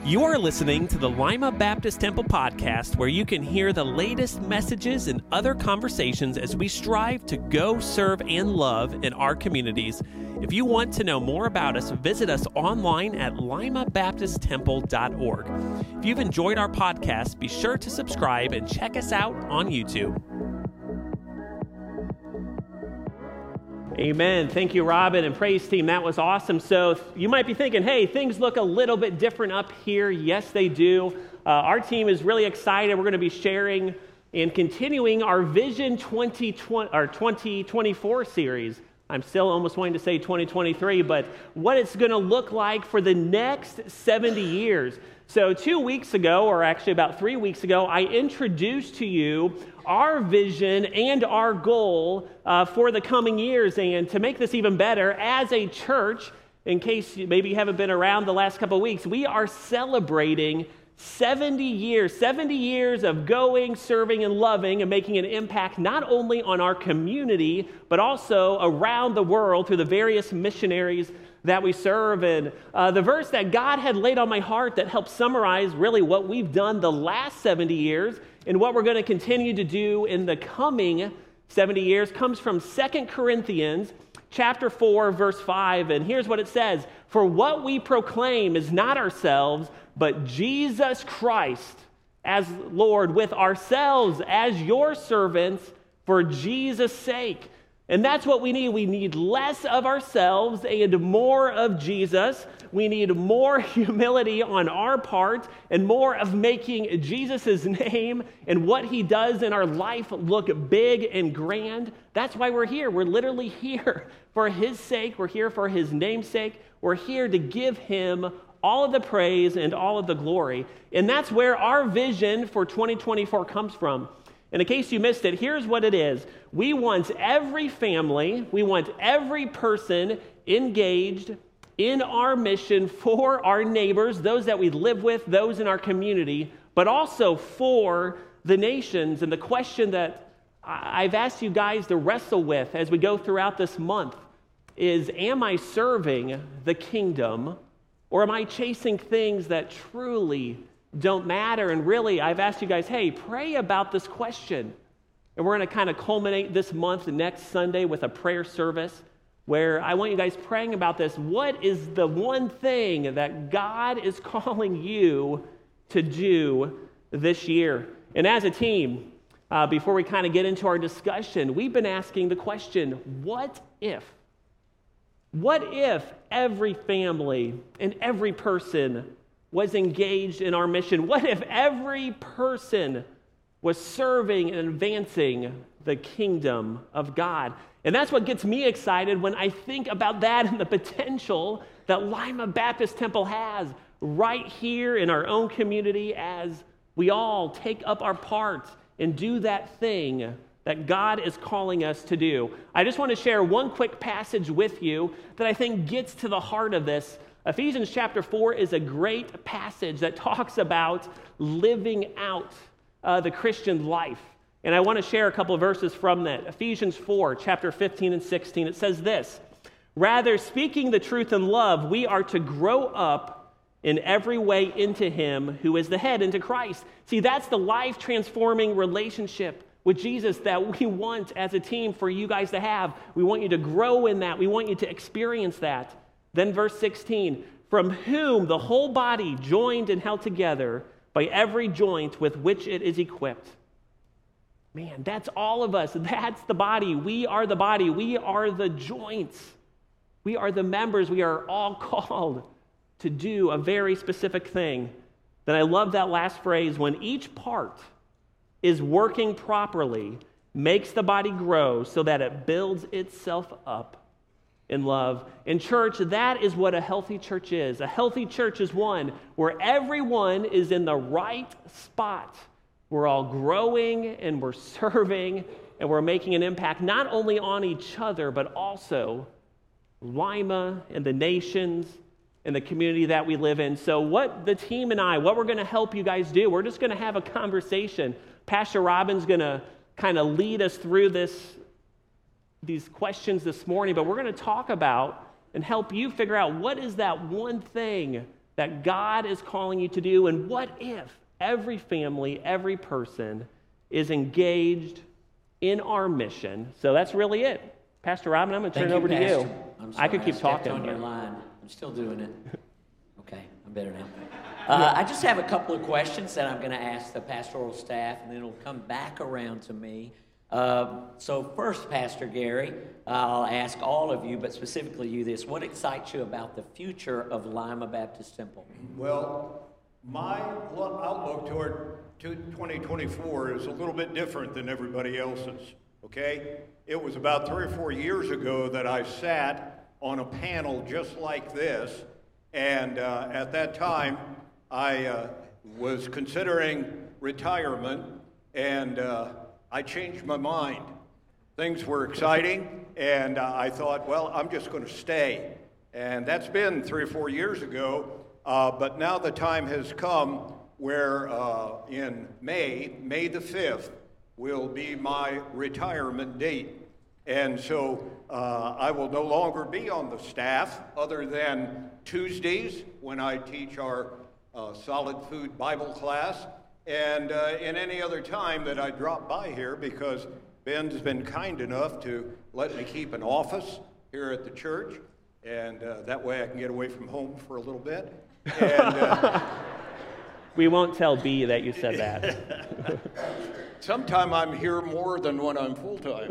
You are listening to the Lima Baptist Temple podcast, where you can hear the latest messages and other conversations as we strive to go, serve, and love in our communities. If you want to know more about us, visit us online at limabaptisttemple.org. If you've enjoyed our podcast, be sure to subscribe and check us out on YouTube. Amen. Thank you, Robin and praise team. That was awesome. So you might be thinking, hey, things look a little bit different up here. Yes, they do. Our team is really excited. We're going to be sharing and continuing our Vision 2024 series. I'm still almost wanting to say 2023, but what it's going to look like for the next 70 years. So 2 weeks ago, or actually about 3 weeks ago, I introduced to you our vision and our goal for the coming years. And to make this even better, as a church, in case maybe you haven't been around the last couple of weeks, we are celebrating 70 years of going, serving, and loving and making an impact not only on our community, but also around the world through the various missionaries that we serve. And the verse that God had laid on my heart that helps summarize really what we've done the last 70 years and what we're going to continue to do in the coming 70 years comes from 2 Corinthians chapter 4, verse 5. And here's what it says: "For what we proclaim is not ourselves, but Jesus Christ as Lord, with ourselves as your servants for Jesus' sake." And that's what we need. We need less of ourselves and more of Jesus. We need more humility on our part and more of making Jesus' name and what he does in our life look big and grand. That's why we're here. We're literally here for his sake. We're here for his name's sake. We're here to give him all of the praise and all of the glory. And that's where our vision for 2024 comes from. And in case you missed it, here's what it is. We want every family, we want every person engaged in our mission for our neighbors, those that we live with, those in our community, but also for the nations. And the question that I've asked you guys to wrestle with as we go throughout this month is, am I serving the kingdom, or am I chasing things that truly don't matter? And really, I've asked you guys, hey, pray about this question. And we're going to kind of culminate this month next Sunday with a prayer service where I want you guys praying about this. What is the one thing that God is calling you to do this year? And as a team, before we kind of get into our discussion, we've been asking the question, what if? What if every family and every person was engaged in our mission? What if every person was serving and advancing the kingdom of God? And that's what gets me excited when I think about that and the potential that Lima Baptist Temple has right here in our own community as we all take up our part and do that thing that God is calling us to do. I just want to share one quick passage with you that I think gets to the heart of this. Ephesians chapter 4 is a great passage that talks about living out the Christian life. And I want to share a couple of verses from that. Ephesians 4, chapter 15 and 16, it says this: "Rather, speaking the truth in love, we are to grow up in every way into him who is the head, into Christ." See, that's the life-transforming relationship with Jesus that we want as a team for you guys to have. We want you to grow in that. We want you to experience that. Then verse 16, "From whom the whole body, joined and held together by every joint with which it is equipped." Man, that's all of us. That's the body. We are the body. We are the joints. We are the members. We are all called to do a very specific thing. Then I love that last phrase, "when each part is working properly, makes the body grow so that it builds itself up in love." In church, that is what a healthy church is. A healthy church is one where everyone is in the right spot. We're all growing and we're serving and we're making an impact not only on each other, but also Lima and the nations and the community that we live in. So what the team and what we're going to help you guys do, we're just going to have a conversation. Pastor Robin's going to kind of lead us through these questions this morning, but we're going to talk about and help you figure out what is that one thing that God is calling you to do? And what if every family, every person is engaged in our mission? So that's really it. Pastor Robin, I'm going to turn it over to you. I'm sorry, I could keep talking. On your line. I'm still doing it. Okay, I'm better now. I just have a couple of questions that I'm going to ask the pastoral staff, and then it'll come back around to me. So first, Pastor Gary, I'll ask all of you, but specifically you this. What excites you about the future of Lima Baptist Temple? Well, my outlook toward 2024 is a little bit different than everybody else's, okay? It was about 3 or 4 years ago that I sat on a panel just like this, and at that time, I was considering retirement, and I changed my mind. Things were exciting, and I thought, well, I'm just going to stay. And that's been 3 or 4 years ago, but now the time has come where in May the 5th, will be my retirement date. And so I will no longer be on the staff other than Tuesdays when I teach our solid food Bible class, and in any other time that I drop by here, because Ben's been kind enough to let me keep an office here at the church, and that way I can get away from home for a little bit. And, we won't tell B that you said that. Sometime I'm here more than when I'm full-time,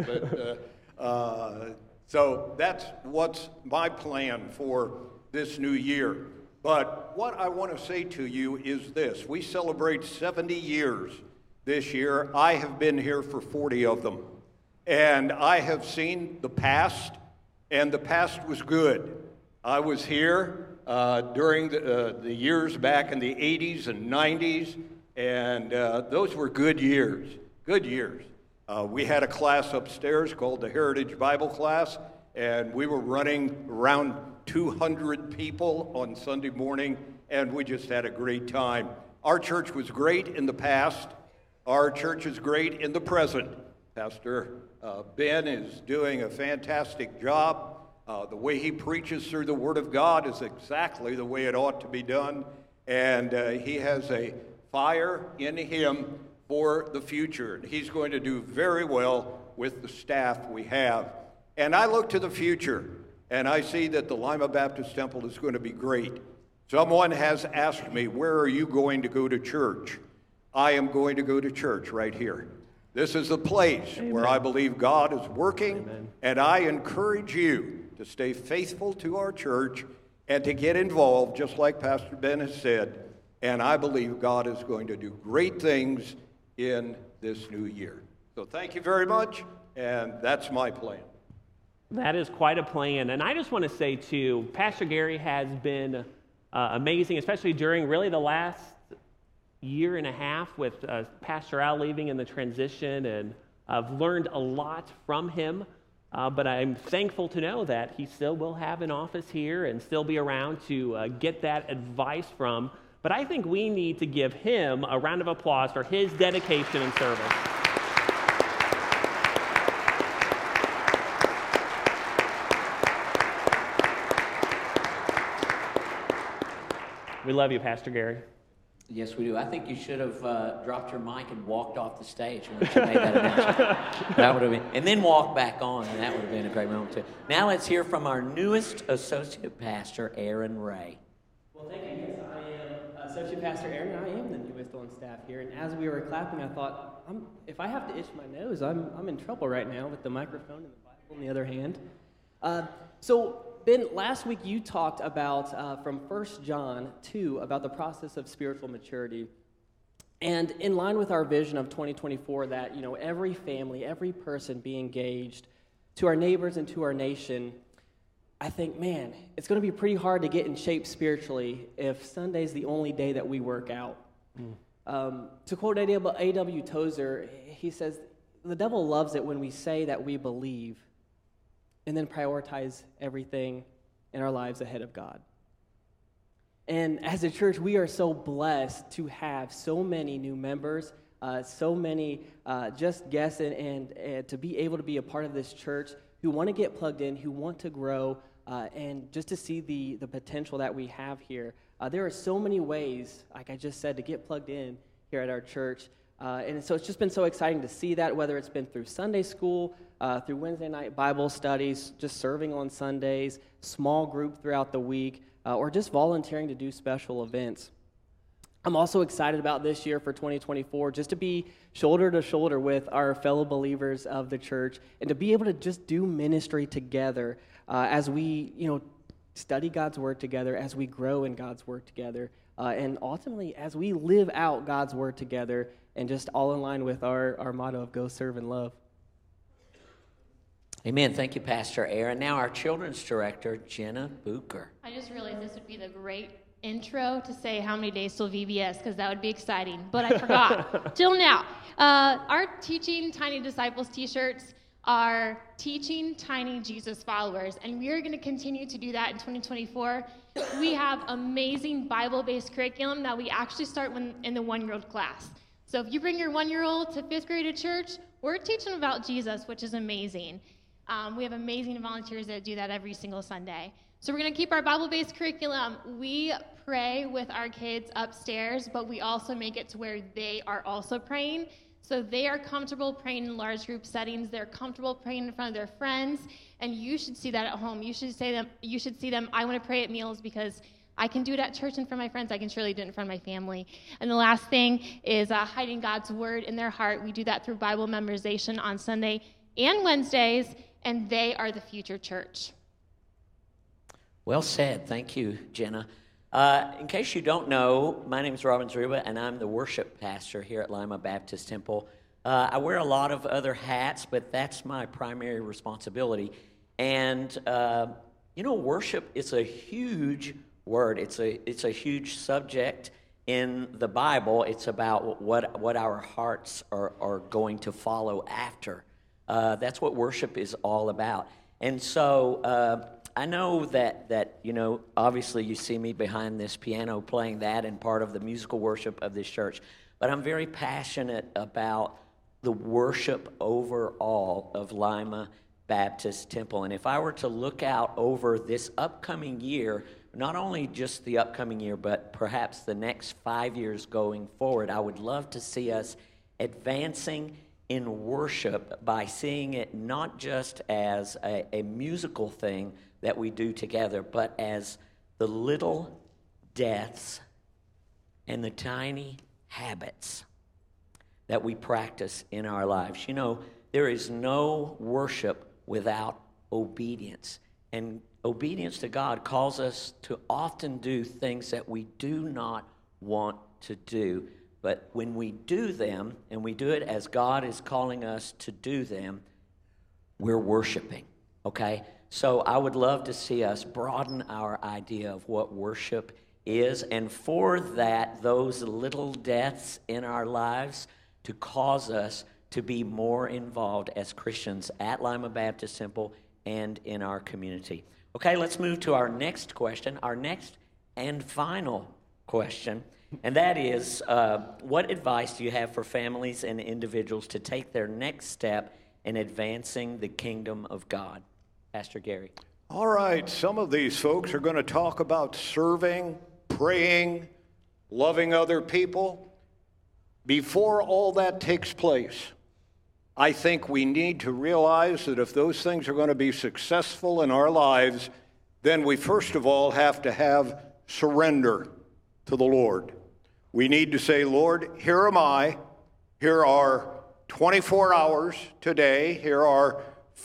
but so that's what's my plan for this new year. But what I want to say to you is this. We celebrate 70 years this year. I have been here for 40 of them. And I have seen the past, and the past was good. I was here during the years back in the 80s and 90s, and those were good years, good years. We had a class upstairs called the Heritage Bible class, and we were running around 200 people on Sunday morning, and we just had a great time. Our church was great in the past. Our church is great in the present. Pastor Ben is doing a fantastic job. The way he preaches through the Word of God is exactly the way it ought to be done, and he has a fire in him for the future. He's going to do very well with the staff we have. And I look to the future, and I see that the Lima Baptist Temple is going to be great. Someone has asked me, where are you going to go to church? I am going to go to church right here. This is the place Amen. Where I believe God is working, Amen. And I encourage you to stay faithful to our church and to get involved, just like Pastor Ben has said, and I believe God is going to do great things in this new year. So thank you very much, and that's my plan. That is quite a plan. And I just want to say, too, Pastor Gary has been amazing, especially during really the last year and a half with Pastor Al leaving in the transition, and I've learned a lot from him. But I'm thankful to know that he still will have an office here and still be around to get that advice from. But I think we need to give him a round of applause for his dedication and service. We love you, Pastor Gary. Yes, we do. I think you should have dropped your mic and walked off the stage when you made that announcement. That would have been, and then walked back on, and that would have been a great moment too. Now let's hear from our newest associate pastor, Aaron Ray. Well, thank you. Yes, I am Associate Pastor Aaron, and I am the newest on staff here. And as we were clapping, I thought, if I have to itch my nose, I'm in trouble right now with the microphone and the Bible in the other hand. So, Ben, last week you talked about, from 1 John 2, about the process of spiritual maturity. And in line with our vision of 2024, that, every family, every person be engaged to our neighbors and to our nation, I think, man, it's going to be pretty hard to get in shape spiritually if Sunday's the only day that we work out. To quote A.W. Tozer, he says, the devil loves it when we say that we believe and then prioritize everything in our lives ahead of God. And as a church, we are so blessed to have so many new members, so many just guests, and to be able to be a part of this church who want to get plugged in, who want to grow, and just to see the potential that we have here. There are so many ways, like I just said, to get plugged in here at our church. And so it's just been so exciting to see that, whether it's been through Sunday school, through Wednesday night Bible studies, just serving on Sundays, small group throughout the week, or just volunteering to do special events. I'm also excited about this year for 2024, just to be shoulder to shoulder with our fellow believers of the church and to be able to just do ministry together as we, study God's Word together, as we grow in God's Word together, and ultimately as we live out God's Word together and just all in line with our motto of go serve and love. Amen. Thank you, Pastor Aaron. Now our children's director, Jenna Bucher. I just realized this would be the great intro to say how many days till VBS, because that would be exciting, but I forgot till now. Our Teaching Tiny Disciples t-shirts are Teaching Tiny Jesus Followers, and we are going to continue to do that in 2024. We have amazing Bible-based curriculum that we actually start in the 1-year-old class. So if you bring your 1-year-old to 5th grade at church, we're teaching about Jesus, which is amazing. We have amazing volunteers that do that every single Sunday. So we're going to keep our Bible-based curriculum. We pray with our kids upstairs, but we also make it to where they are also praying. So they are comfortable praying in large group settings. They're comfortable praying in front of their friends, and you should see that at home. You should see them. I want to pray at meals because I can do it at church in front of my friends. I can surely do it in front of my family. And the last thing is hiding God's word in their heart. We do that through Bible memorization on Sunday and Wednesdays, and they are the future church. Well said. Thank you, Jenna. In case you don't know, my name is Robin Zeruba, and I'm the worship pastor here at Lima Baptist Temple. I wear a lot of other hats, but that's my primary responsibility. And, worship is a huge word. It's a huge subject in the Bible. It's about what our hearts are going to follow after. That's what worship is all about. And so I know that obviously you see me behind this piano playing that and part of the musical worship of this church, but I'm very passionate about the worship overall of Lima Baptist Temple. And if I were to look out over this upcoming year, not only just the upcoming year, but perhaps the next 5 years going forward, I would love to see us advancing in worship by seeing it not just as a musical thing that we do together, but as the little deaths and the tiny habits that we practice in our lives. There is no worship without obedience. And obedience to God calls us to often do things that we do not want to do. But when we do them, and we do it as God is calling us to do them, we're worshiping, okay? So I would love to see us broaden our idea of what worship is, and for that, those little deaths in our lives to cause us to be more involved as Christians at Lima Baptist Temple and in our community. Okay, let's move to our next question, our next and final question, and that is, what advice do you have for families and individuals to take their next step in advancing the kingdom of God? Pastor Gary. All right, some of these folks are going to talk about serving, praying, loving other people. Before all that takes place, I think we need to realize that if those things are going to be successful in our lives, then we first of all have to have surrender to the Lord. We need to say, Lord, here am I. Here are 24 hours today. Here are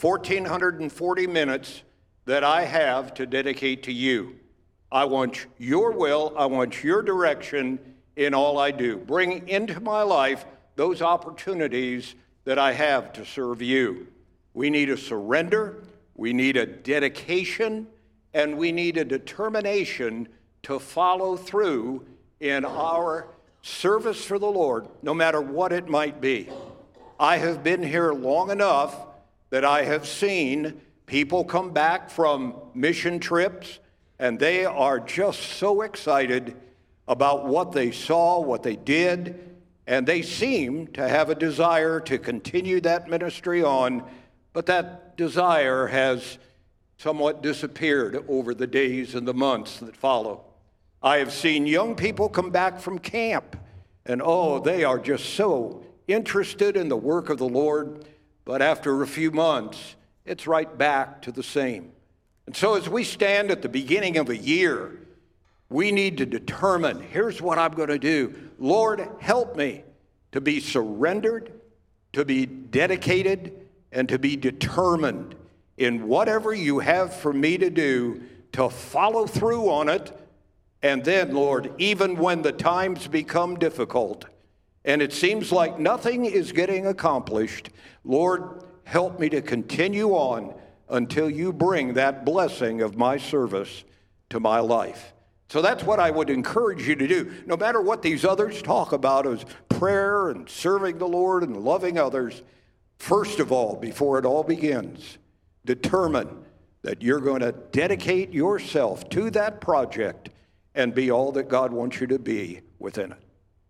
1,440 minutes that I have to dedicate to you. I want your will. I want your direction in all I do. Bring into my life those opportunities that I have to serve you. We need a surrender. We need a dedication. And we need a determination to follow through in our service for the Lord, no matter what it might be. I have been here long enough that I have seen people come back from mission trips, and they are just so excited about what they saw, what they did, and they seem to have a desire to continue that ministry on, but that desire has somewhat disappeared over the days and the months that follow. I have seen young people come back from camp, and oh, they are just so interested in the work of the Lord, but after a few months, it's right back to the same. And so as we stand at the beginning of a year, we need to determine, here's what I'm going to do. Lord, help me to be surrendered, to be dedicated, and to be determined in whatever you have for me to do, to follow through on it. And then, Lord, even when the times become difficult and it seems like nothing is getting accomplished, Lord, help me to continue on until you bring that blessing of my service to my life. So that's what I would encourage you to do. No matter what these others talk about as prayer and serving the Lord and loving others, first of all, before it all begins, determine that you're going to dedicate yourself to that project and be all that God wants you to be within it.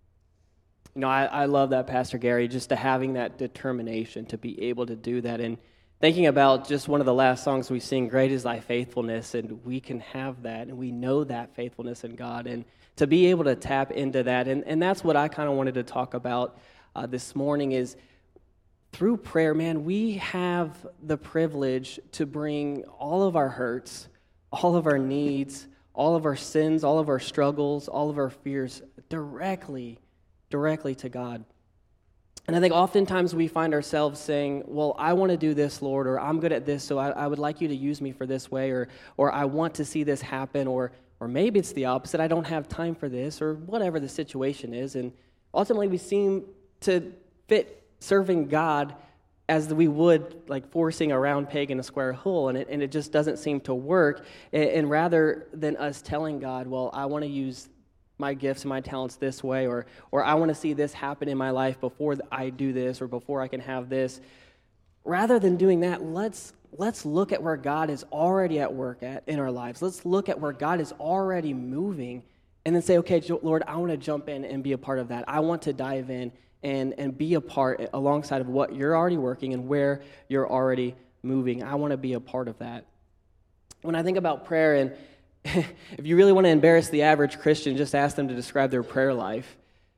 You know, I love that, Pastor Gary, just to having that determination to be able to do that. And thinking about just one of the last songs we sing, Great is Thy Faithfulness, and we can have that, and we know that faithfulness in God, and to be able to tap into that. And that's what I kind of wanted to talk about this morning is through prayer, man, we have the privilege to bring all of our hurts, all of our needs, all of our sins, all of our struggles, all of our fears directly to God. And I think oftentimes we find ourselves saying, well, I want to do this, Lord, or I'm good at this, so I would like you to use me for this way, or I want to see this happen, or maybe it's the opposite, I don't have time for this, or whatever the situation is. And ultimately we seem to fit serving God as we would like forcing a round peg in a square hole, and it just doesn't seem to work. And rather than us telling God, well, I want to use my gifts and my talents this way, or I want to see this happen in my life before I do this, or before I can have this. Rather than doing that, let's look at where God is already at work in our lives. Let's look at where God is already moving, and then say, okay, Lord, I want to jump in and be a part of that. I want to dive in and be a part alongside of what you're already working and where you're already moving. I want to be a part of that. When I think about prayer, and if you really want to embarrass the average Christian, just ask them to describe their prayer life.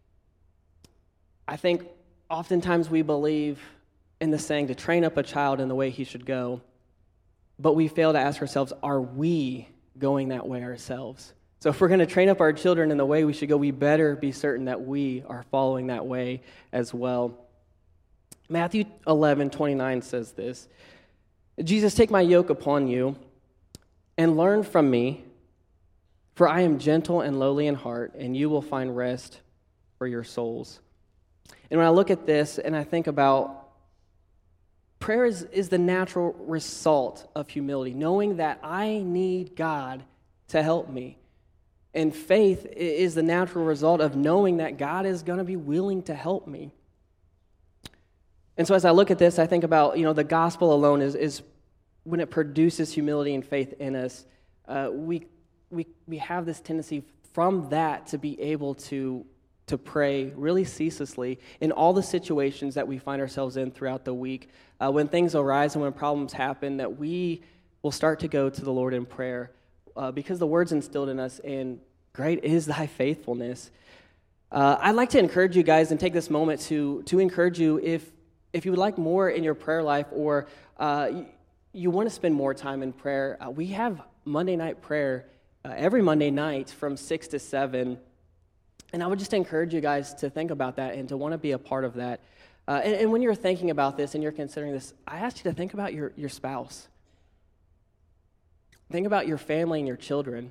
I think oftentimes we believe in the saying to train up a child in the way he should go, but we fail to ask ourselves, are we going that way ourselves? So if we're going to train up our children in the way we should go, we better be certain that we are following that way as well. Matthew 11:29 says this, Jesus, take my yoke upon you and learn from me, for I am gentle and lowly in heart, and you will find rest for your souls. And when I look at this and I think about prayer is the natural result of humility, knowing that I need God to help me. And faith is the natural result of knowing that God is going to be willing to help me. And so as I look at this, I think about, the gospel alone is when it produces humility and faith in us, we have this tendency from that to be able to pray really ceaselessly in all the situations that we find ourselves in throughout the week. When things arise and when problems happen, that we will start to go to the Lord in prayer because the word's instilled in us, and great is thy faithfulness. I'd like to encourage you guys and take this moment to encourage you if you would like more in your prayer life, or you want to spend more time in prayer. We have Monday night prayer every Monday night from 6 to 7. And I would just encourage you guys to think about that and to want to be a part of that. And when you're thinking about this and you're considering this, I ask you to think about your spouse. Think about your family and your children.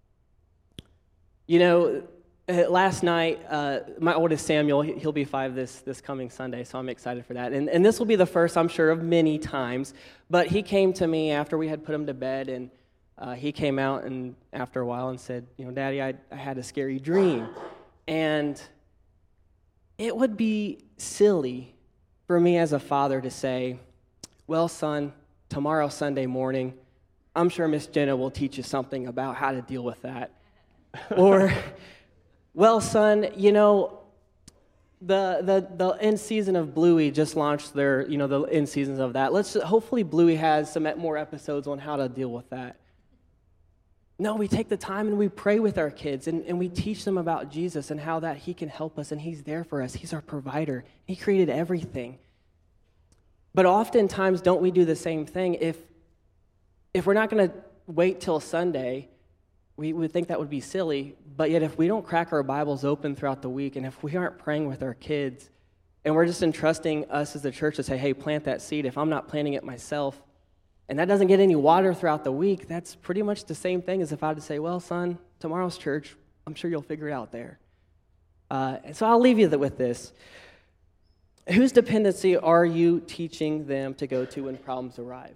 Last night, my oldest Samuel, he'll be 5 this coming Sunday, so I'm excited for that. And this will be the first, I'm sure, of many times. But he came to me after we had put him to bed, and he came out and after a while and said, Daddy, I had a scary dream. And it would be silly for me as a father to say, well, son, tomorrow Sunday morning, I'm sure Miss Jenna will teach you something about how to deal with that. Or, well, son, the end season of Bluey just launched their, the end seasons of that. Hopefully Bluey has some more episodes on how to deal with that. No, we take the time and we pray with our kids and we teach them about Jesus and how that he can help us and he's there for us. He's our provider. He created everything. But oftentimes, don't we do the same thing? If we're not going to wait till Sunday, we would think that would be silly. But yet if we don't crack our Bibles open throughout the week and if we aren't praying with our kids and we're just entrusting us as the church to say, hey, plant that seed, if I'm not planting it myself, and that doesn't get any water throughout the week, that's pretty much the same thing as if I had to say, well, son, tomorrow's church, I'm sure you'll figure it out there. And so I'll leave you with this. Whose dependency are you teaching them to go to when problems arrive?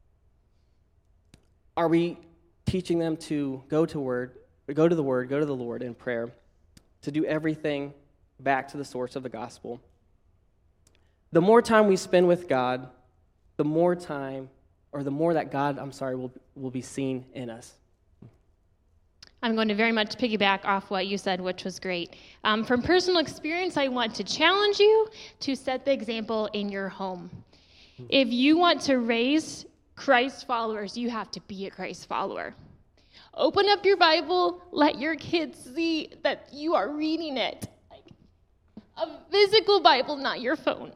Are we teaching them to go to the Word, go to the Lord in prayer, to do everything back to the source of the gospel? The more time we spend with God, the more that God, will be seen in us. I'm going to very much piggyback off what you said, which was great. From personal experience, I want to challenge you to set the example in your home. If you want to raise Christ followers, you have to be a Christ follower. Open up your Bible, let your kids see that you are reading it. Like a physical Bible, not your phone.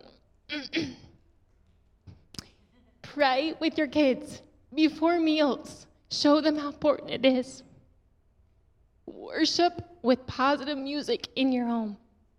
Pray with your kids before meals. Show them how important it is. Worship with positive music in your home.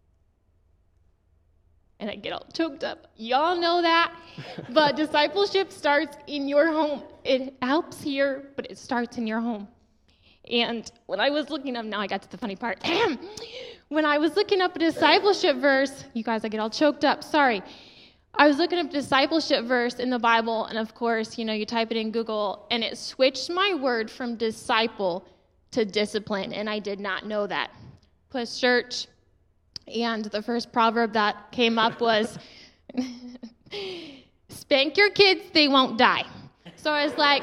And I get all choked up. Y'all know that. But discipleship starts in your home. It helps here, but it starts in your home. And when I was looking up, now I got to the funny part. When I was looking up a discipleship verse, you guys, I get all choked up, sorry. I was looking up a discipleship verse in the Bible, and of course, you type it in Google, and it switched my word from disciple to discipline, and I did not know that. Plus church, and the first proverb that came up was, spank your kids, they won't die. So I was like,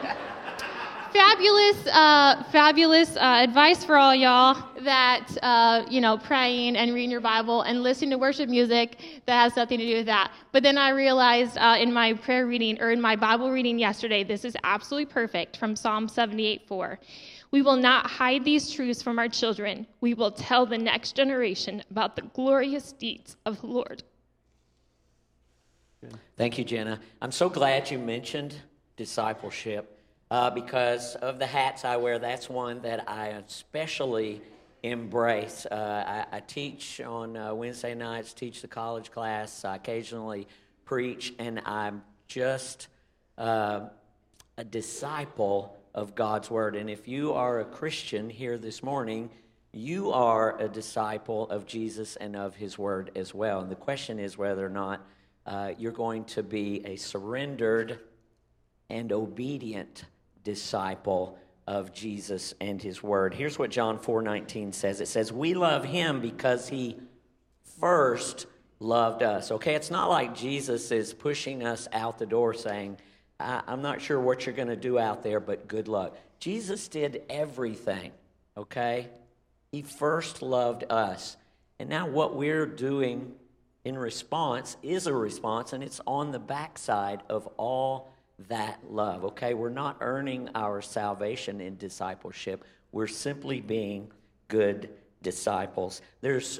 fabulous advice for all y'all that, praying and reading your Bible and listening to worship music, that has nothing to do with that. But then I realized in my prayer reading, or in my Bible reading yesterday, this is absolutely perfect from Psalm 78:4. We will not hide these truths from our children. We will tell the next generation about the glorious deeds of the Lord. Thank you, Jenna. I'm so glad you mentioned discipleship because of the hats I wear. That's one that I especially embrace. I teach on Wednesday nights, teach the college class. I occasionally preach, and I'm just a disciple of God's Word. And if you are a Christian here this morning, you are a disciple of Jesus and of His Word as well. And the question is whether or not you're going to be a surrendered and obedient disciple of Jesus and His Word. Here's what John 4:19 says. It says, we love Him because He first loved us. Okay, it's not like Jesus is pushing us out the door saying, I'm not sure what you're going to do out there, but good luck. Jesus did everything, okay? He first loved us. And now what we're doing in response is a response, and it's on the backside of all that love, okay? We're not earning our salvation in discipleship. We're simply being good disciples. There's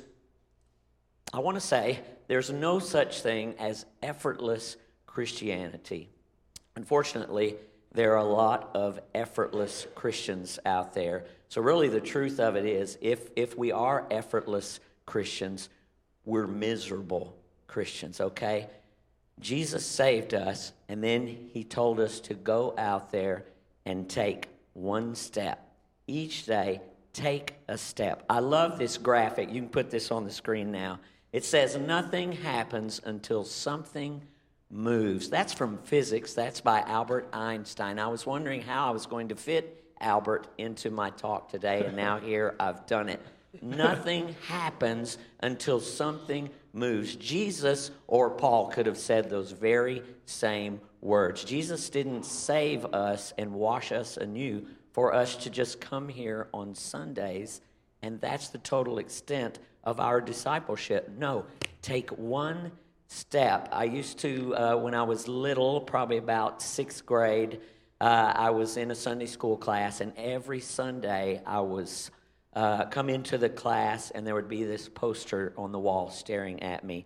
no such thing as effortless Christianity. Unfortunately, there are a lot of effortless Christians out there. So really the truth of it is, if we are effortless Christians, we're miserable Christians, okay? Jesus saved us, and then He told us to go out there and take one step. Each day, take a step. I love this graphic. You can put this on the screen now. It says, nothing happens until something moves. That's from physics. That's by Albert Einstein. I was wondering how I was going to fit Albert into my talk today, and now here I've done it. Nothing happens until something moves. Jesus or Paul could have said those very same words. Jesus didn't save us and wash us anew for us to just come here on Sundays, and that's the total extent of our discipleship. No, take one step. I used to, when I was little, probably about 6th grade, I was in a Sunday school class, and every Sunday I was come into the class, and there would be this poster on the wall staring at me.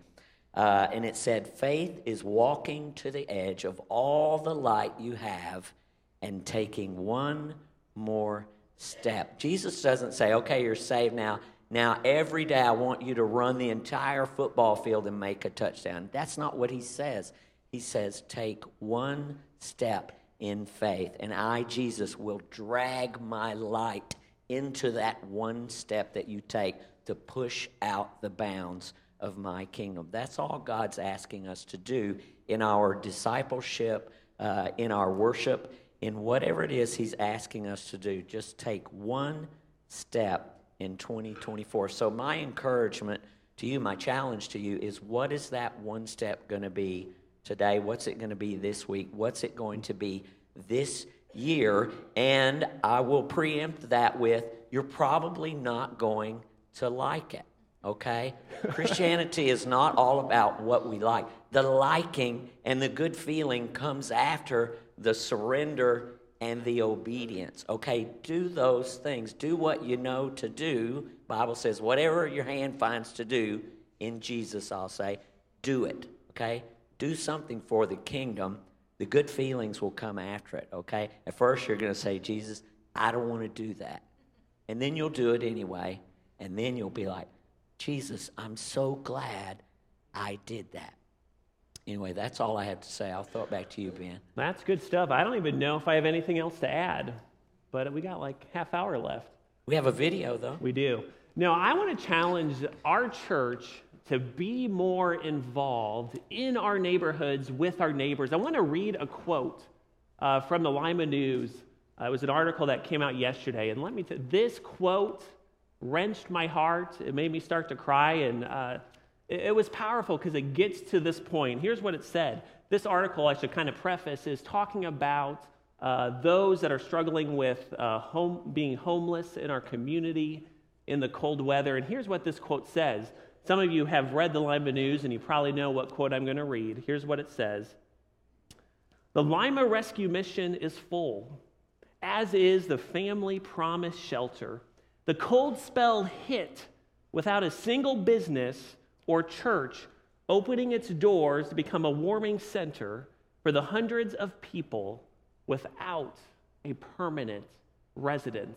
And it said, "Faith is walking to the edge of all the light you have and taking one more step." Jesus doesn't say, "Okay, you're saved now. Now every day I want you to run the entire football field and make a touchdown." That's not what he says. He says, "Take one step in faith, and I, Jesus, will drag my light into that one step that you take to push out the bounds of my kingdom." That's all God's asking us to do in our discipleship, in our worship, in whatever it is he's asking us to do. Just take one step in 2024. So my encouragement to you, my challenge to you is, what is that one step going to be today? What's it going to be this week? What's it going to be this year? And I will preempt that with, you're probably not going to like it. Okay? Christianity is not all about what we like. The liking and the good feeling comes after the surrender and the obedience. Okay? Do those things. Do what you know to do. Bible says, whatever your hand finds to do, in Jesus I'll say, do it. Okay? Do something for the kingdom. The good feelings will come after it. Okay? At first you're going to say, "Jesus, I don't want to do that." And then you'll do it anyway. And then you'll be like, "Jesus, I'm so glad I did that." Anyway, that's all I have to say. I'll throw it back to you, Ben. That's good stuff. I don't even know if I have anything else to add, but we got like half hour left. We have a video, though. We do. Now, I want to challenge our church to be more involved in our neighborhoods with our neighbors. I want to read a quote from the Lima News. It was an article that came out yesterday, and let me tell you, this quote wrenched my heart. It made me start to cry, and it was powerful because it gets to this point. Here's what it said. This article, I should kind of preface, is talking about those that are struggling with being homeless in our community in the cold weather. And here's what this quote says. Some of you have read the Lima News, and you probably know what quote I'm going to read. Here's what it says. "The Lima Rescue Mission is full, as is the Family Promise Shelter. The cold spell hit without a single business or church opening its doors to become a warming center for the hundreds of people without a permanent residence."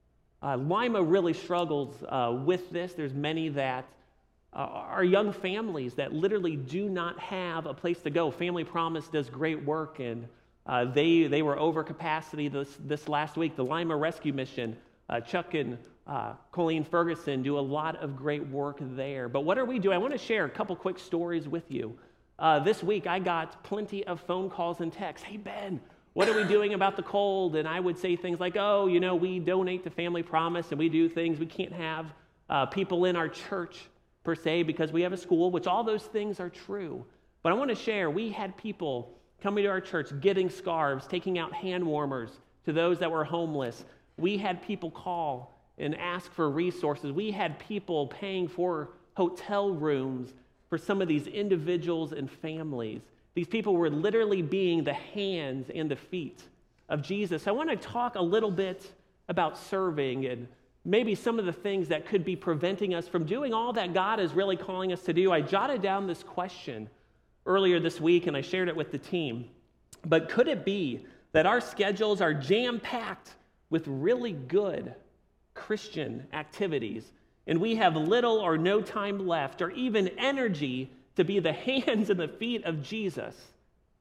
Lima really struggles with this. There's many that are young families that literally do not have a place to go. Family Promise does great work, and they were over capacity this last week. The Lima Rescue Mission, Chuck and Colleen Ferguson do a lot of great work there. But what are we doing? I want to share a couple quick stories with you. This week, I got plenty of phone calls and texts. "Hey, Ben, what are we doing about the cold?" And I would say things like, "Oh, we donate to Family Promise, and we do things. We can't have people in our church per se because we have a school," which all those things are true. But I want to share, we had people coming to our church, getting scarves, taking out hand warmers to those that were homeless. We had people call and ask for resources. We had people paying for hotel rooms for some of these individuals and families. These people were literally being the hands and the feet of Jesus. I want to talk a little bit about serving and maybe some of the things that could be preventing us from doing all that God is really calling us to do. I jotted down this question earlier this week, and I shared it with the team. But could it be that our schedules are jam-packed with really good Christian activities, and we have little or no time left or even energy to be the hands and the feet of Jesus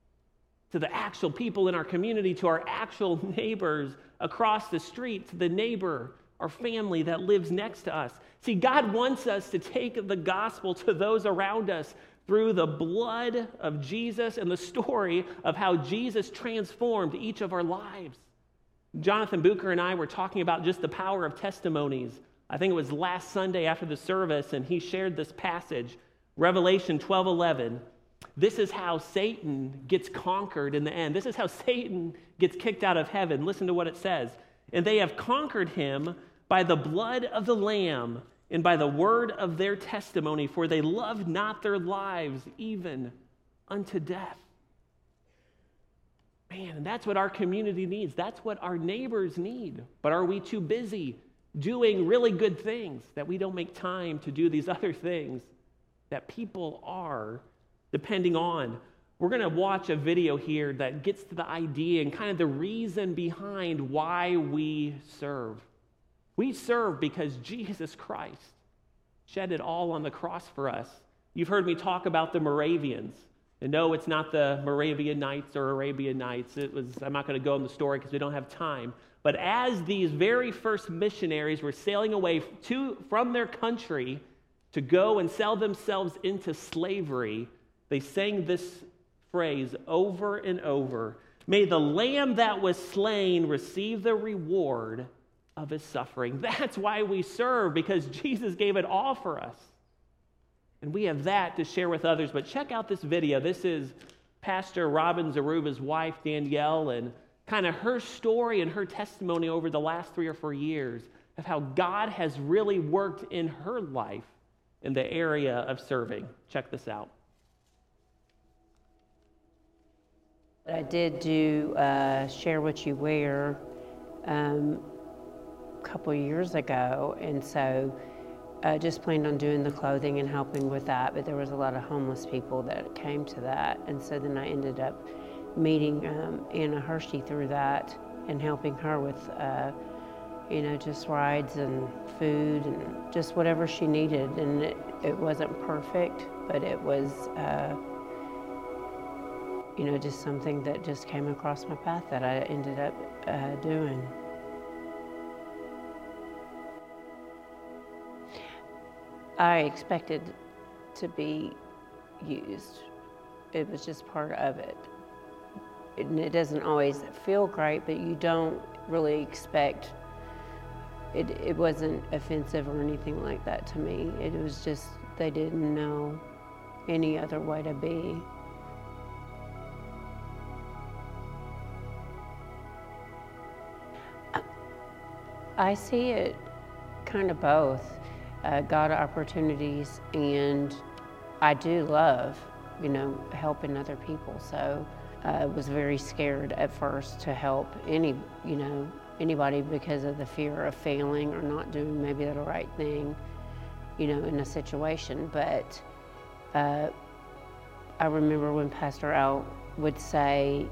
to the actual people in our community, to our actual neighbors across the street, to the neighbor or family that lives next to us? See, God wants us to take the gospel to those around us through the blood of Jesus and the story of how Jesus transformed each of our lives. Jonathan Bucher and I were talking about just the power of testimonies. I think it was last Sunday after the service, and he shared this passage, Revelation 12:11. This is how Satan gets conquered in the end. This is how Satan gets kicked out of heaven. Listen to what it says. "And they have conquered him by the blood of the Lamb and by the word of their testimony, for they loved not their lives even unto death." Man, and that's what our community needs. That's what our neighbors need. But are we too busy doing really good things that we don't make time to do these other things that people are depending on? We're going to watch a video here that gets to the idea and kind of the reason behind why we serve. We serve because Jesus Christ shed it all on the cross for us. You've heard me talk about the Moravians. And no, it's not the Moravian Nights or Arabian Nights. I'm not going to go in the story because we don't have time. But as these very first missionaries were sailing away from their country to go and sell themselves into slavery, they sang this phrase over and over: "May the lamb that was slain receive the reward of his suffering." That's why we serve, because Jesus gave it all for us. And we have that to share with others. But check out this video. This is Pastor Robin Zaruba's wife, Danielle, and kind of her story and her testimony over the last 3 or 4 years of how God has really worked in her life in the area of serving. Check this out. I did do Share What You Wear a couple years ago, and so I just planned on doing the clothing and helping with that, but there was a lot of homeless people that came to that, and so then I ended up meeting Anna Hershey through that and helping her with just rides and food and just whatever she needed. And it wasn't perfect, but it was just something that just came across my path that I ended up doing. I expected to be used. It was just part of it. And it doesn't always feel great, but you don't really expect it. It wasn't offensive or anything like that to me. It was just they didn't know any other way to be. I see it kind of both. God opportunities, and I do love, helping other people. So I was very scared at first to help anybody because of the fear of failing or not doing maybe the right thing, in a situation. But I remember when Pastor Al would say,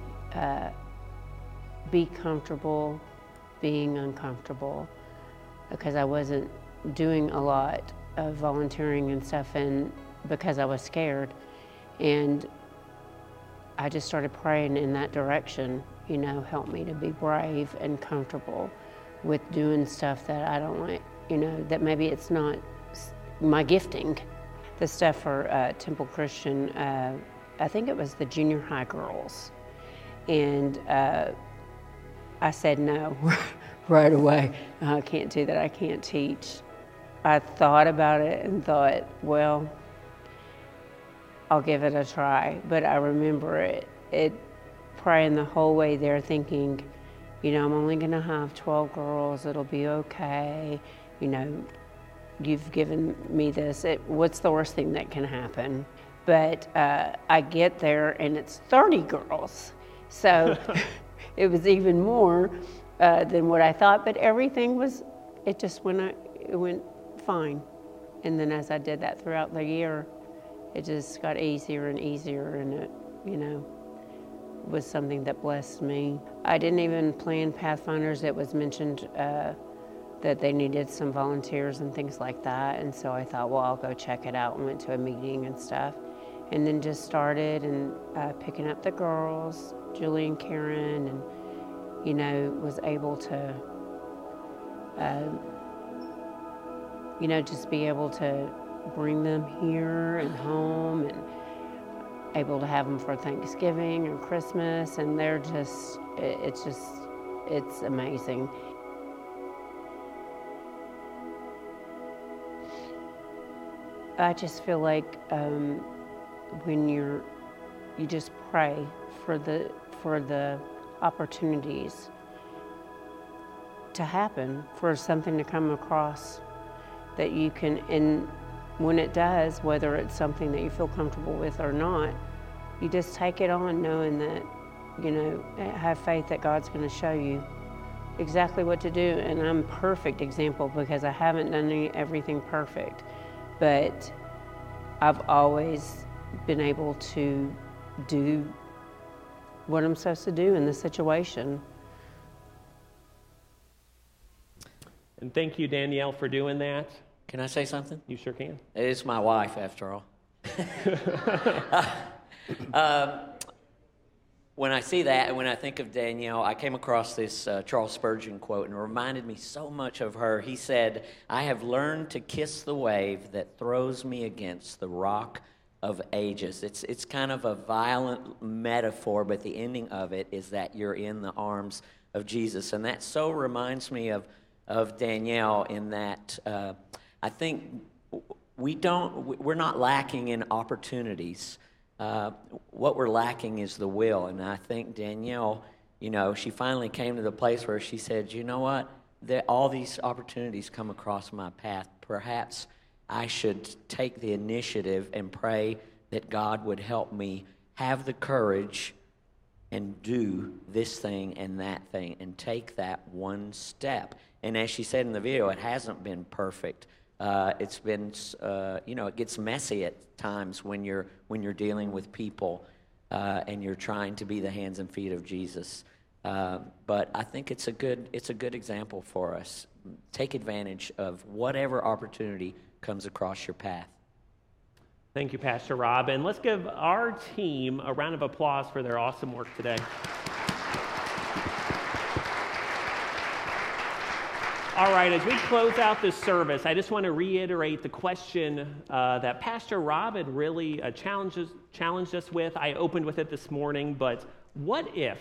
be comfortable being uncomfortable, because I wasn't doing a lot of volunteering and stuff, and because I was scared, and I just started praying in that direction. Help me to be brave and comfortable with doing stuff that I don't like, that maybe it's not my gifting. The stuff for Temple Christian, I think it was the junior high girls, and I said no right away. I can't do that. I can't teach. I thought about it and thought, well, I'll give it a try. But I remember it praying the whole way there, thinking, I'm only going to have 12 girls. It'll be okay. You've given me this. What's the worst thing that can happen? But I get there and it's 30 girls. So it was even more than what I thought. But everything it went fine. And then as I did that throughout the year, it just got easier and easier, and it, was something that blessed me. I didn't even plan Pathfinders. It was mentioned that they needed some volunteers and things like that, and so I thought, well, I'll go check it out, and went to a meeting and stuff, and then just started and picking up the girls, Julie and Karen, and was able to just be able to bring them here and home, and able to have them for Thanksgiving and Christmas, and it's amazing. I just feel like when you just pray for the opportunities to happen, for something to come across that you can, and when it does, whether it's something that you feel comfortable with or not, you just take it on knowing that have faith that God's going to show you exactly what to do. And I'm a perfect example because I haven't done everything perfect, but I've always been able to do what I'm supposed to do in this situation. And thank you, Danielle, for doing that. Can I say something? You sure can. It's my wife, after all. When I see that, and when I think of Danielle, I came across this Charles Spurgeon quote, and it reminded me so much of her. He said, "I have learned to kiss the wave that throws me against the rock of ages." It's kind of a violent metaphor, but the ending of it is that you're in the arms of Jesus. And that so reminds me of Danielle in that I think we're not lacking in opportunities. What we're lacking is the will. And I think Danielle, she finally came to the place where she said, you know what? All these opportunities come across my path. Perhaps I should take the initiative and pray that God would help me have the courage and do this thing and that thing and take that one step. And as she said in the video, it hasn't been perfect. It's been, it gets messy at times when you're dealing with people and you're trying to be the hands and feet of Jesus. But I think it's a good example for us. Take advantage of whatever opportunity comes across your path. Thank you, Pastor Rob. And let's give our team a round of applause for their awesome work today. All right, as we close out this service, I just want to reiterate the question that Pastor Rob had really challenged us with. I opened with it this morning, but what if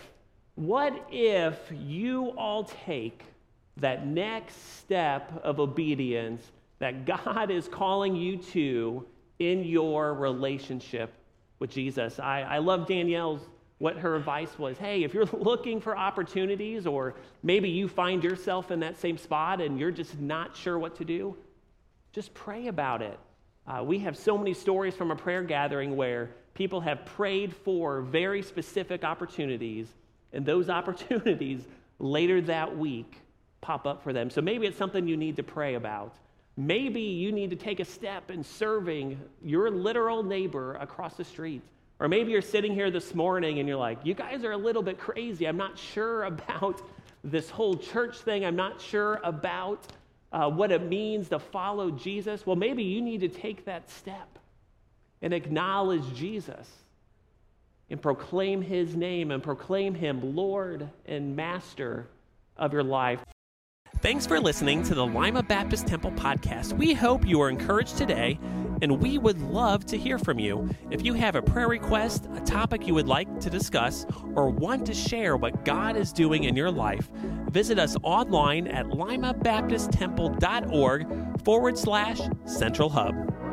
you all take that next step of obedience that God is calling you to in your relationship with Jesus? I love Danielle's, what her advice was. Hey, if you're looking for opportunities, or maybe you find yourself in that same spot and you're just not sure what to do, just pray about it. We have so many stories from a prayer gathering where people have prayed for very specific opportunities, and those opportunities later that week pop up for them. So maybe it's something you need to pray about. Maybe you need to take a step in serving your literal neighbor across the street. Or maybe you're sitting here this morning and you're like, you guys are a little bit crazy. I'm not sure about this whole church thing. I'm not sure about what it means to follow Jesus. Well, maybe you need to take that step and acknowledge Jesus and proclaim his name and proclaim him Lord and Master of your life. Thanks for listening to the Lima Baptist Temple podcast. We hope you are encouraged today, and we would love to hear from you. If you have a prayer request, a topic you would like to discuss, or want to share what God is doing in your life, visit us online at limabaptisttemple.org/Central Hub.